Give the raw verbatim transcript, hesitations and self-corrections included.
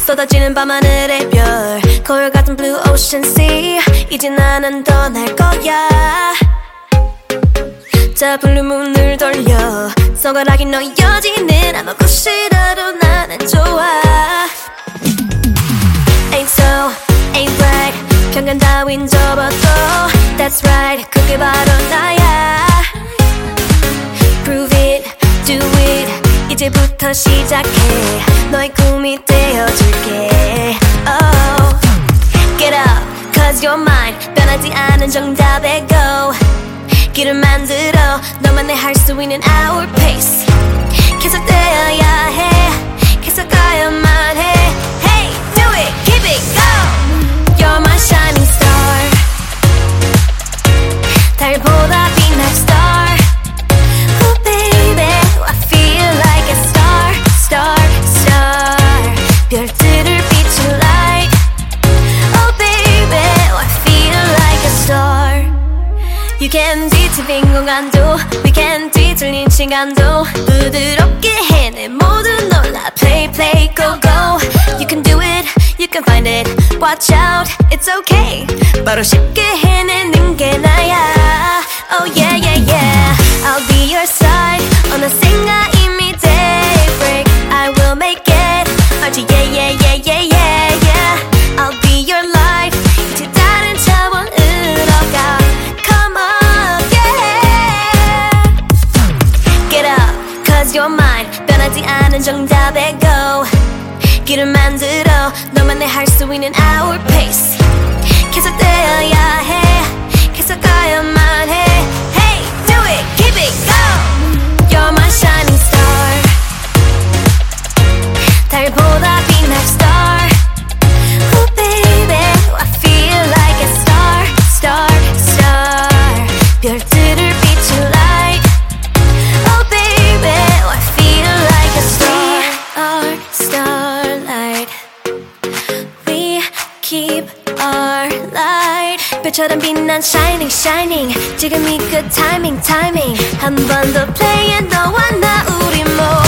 쏟아지는 밤하늘의 별 거울 같은 blue ocean sea 이제 나는 떠날 거야 자 블루문을 돌려 손가락이 놓여지는 아무 곳이라도 나는 좋아 Ain't so, ain't right 편견 따윈 접어도 That's right 그게 바로 나야 Prove it, do it 이제부터 시작해 너의 꿈이 되어줄게 Oh, get up, cause you're mine 변하지 않은 정답에 go 길을 만들어 너만의 할 수 있는 our pace 계속되어야 해 계속 가야만 해 Hey, do it, keep it, go You're my shining star 달보다 빛날 star Oh baby, I feel like a star, star, star 별들을 비춘 light Oh baby, I feel like a star You can 뒤집힌 공간도 We can 뒤틀린 시간도 부드럽게 해 내 모든 놀라 Play, play, go, go You can do it, you can find it Watch out, it's okay 바로 쉽게 해내는 게 나야 Oh yeah, yeah, yeah I'll be your side 어느샌가 이미 daybreak I will make it 알지 yeah, yeah, yeah, yeah, yeah, yeah I'll be your light 이제 다른 차원으로 가 Come on, yeah Get up, cause you're mine 변하지 않은 정답에 go 길을 만들어 너만의 할 수 있는 our pace 계속되어야 해 계속 가야만 해 Hey, do it, keep it, go You're my shining star 달보다 빛날 star Oh baby, I feel like a star, star, star 별들을 비춘 light Oh baby, I feel like a star, starlight We keep our light 별처럼 빛난 shining, shining 지금이 그 timing, timing 한 번 더 play and 너와 나 우리 모두